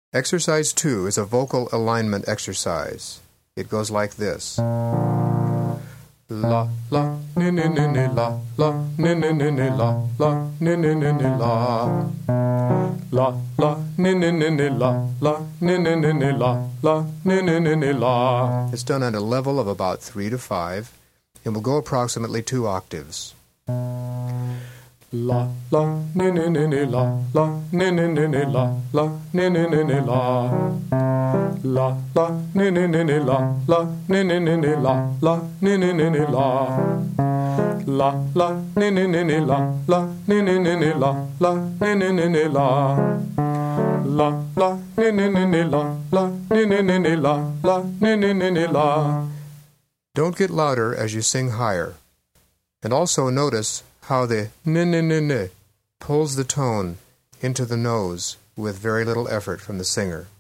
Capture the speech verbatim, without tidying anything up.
Exercise two is a vocal alignment exercise. It goes like this. La, la, ni, ni, ni, ni, la, la, ni, ni, ni, ni, la, la, ni, ni, ni, ni, la. La, la, ni, ni, ni, ni, la, la, ni, ni, ni, ni, la, la, ni, ni, ni, ni, la. It's done at a level of about three to five, and will go approximately two octaves. La, la, ni, ni, ni, ni, la, la, ni, ni, ni, ni, la, la, ni, ni, ni, ni, la. La, la, ni, ni, ni, ni, la, la, ni, ni, ni, ni, la, la, ni, ni, ni, ni, la. La, la, ni, ni, ni, ni, la, la, ni, ni, ni, ni, la, la, ni, ni, ni, ni, la. La, la, ni, ni, ni, ni, la, la, ni, ni, ni, ni, la, la, ni, ni, ni, ni, la. Don't get louder as you sing higher. And also notice how the ni, ni, ni, ni pulls the tone into the nose with very little effort from the singer.